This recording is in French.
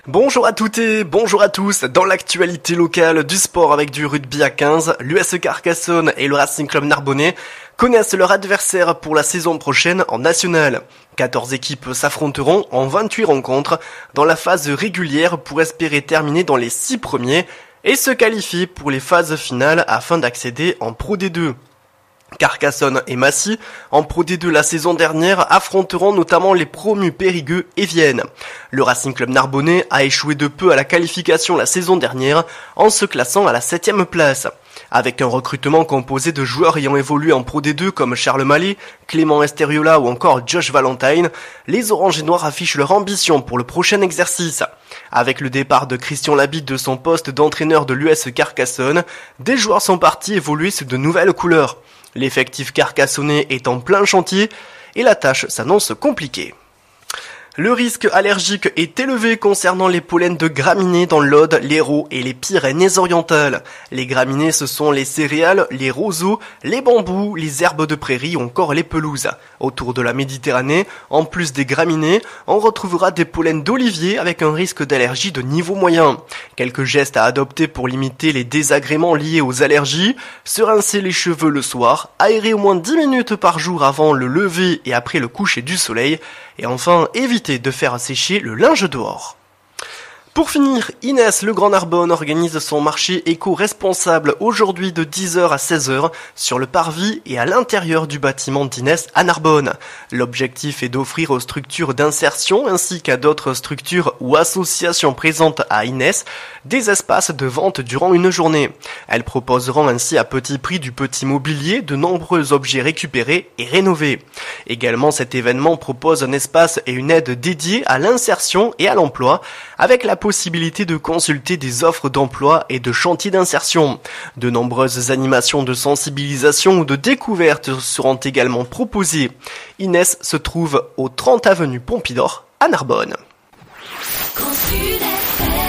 Bonjour à toutes et bonjour à tous. Dans l'actualité locale du sport avec du rugby à 15, l'US Carcassonne et le Racing Club Narbonnais connaissent leur adversaire pour la saison prochaine en national. 14 équipes s'affronteront en 28 rencontres dans la phase régulière pour espérer terminer dans les 6 premiers et se qualifier pour les phases finales afin d'accéder en Pro D2. Carcassonne et Massy, en Pro D2 la saison dernière, affronteront notamment les promus Périgueux et Vienne. Le Racing Club Narbonnais a échoué de peu à la qualification la saison dernière en se classant à la 7e place. Avec un recrutement composé de joueurs ayant évolué en Pro D2 comme Charles Mallet, Clément Esteriola ou encore Josh Valentine, les Orange et Noirs affichent leur ambition pour le prochain exercice. Avec le départ de Christian Labitte de son poste d'entraîneur de l'US Carcassonne, des joueurs sont partis évoluer sous de nouvelles couleurs. L'effectif carcassonnais est en plein chantier et la tâche s'annonce compliquée. Le risque allergique est élevé concernant les pollens de graminées dans l'Aude, l'Hérault et les Pyrénées-Orientales. Les graminées, ce sont les céréales, les roseaux, les bambous, les herbes de prairie ou encore les pelouses. Autour de la Méditerranée, en plus des graminées, on retrouvera des pollens d'olivier avec un risque d'allergie de niveau moyen. Quelques gestes à adopter pour limiter les désagréments liés aux allergies: se rincer les cheveux le soir, aérer au moins 10 minutes par jour avant le lever et après le coucher du soleil, et enfin éviter de faire sécher le linge dehors. Pour finir, Inès Le Grand Narbonne organise son marché éco-responsable aujourd'hui de 10h à 16h sur le parvis et à l'intérieur du bâtiment d'Inès à Narbonne. L'objectif est d'offrir aux structures d'insertion ainsi qu'à d'autres structures ou associations présentes à Inès des espaces de vente durant une journée. Elles proposeront ainsi à petit prix du petit mobilier, de nombreux objets récupérés et rénovés. Également, cet événement propose un espace et une aide dédiés à l'insertion et à l'emploi, avec la possibilité de consulter des offres d'emploi et de chantiers d'insertion. De nombreuses animations de sensibilisation ou de découverte seront également proposées. Inès se trouve au 30 avenue Pompidor à Narbonne.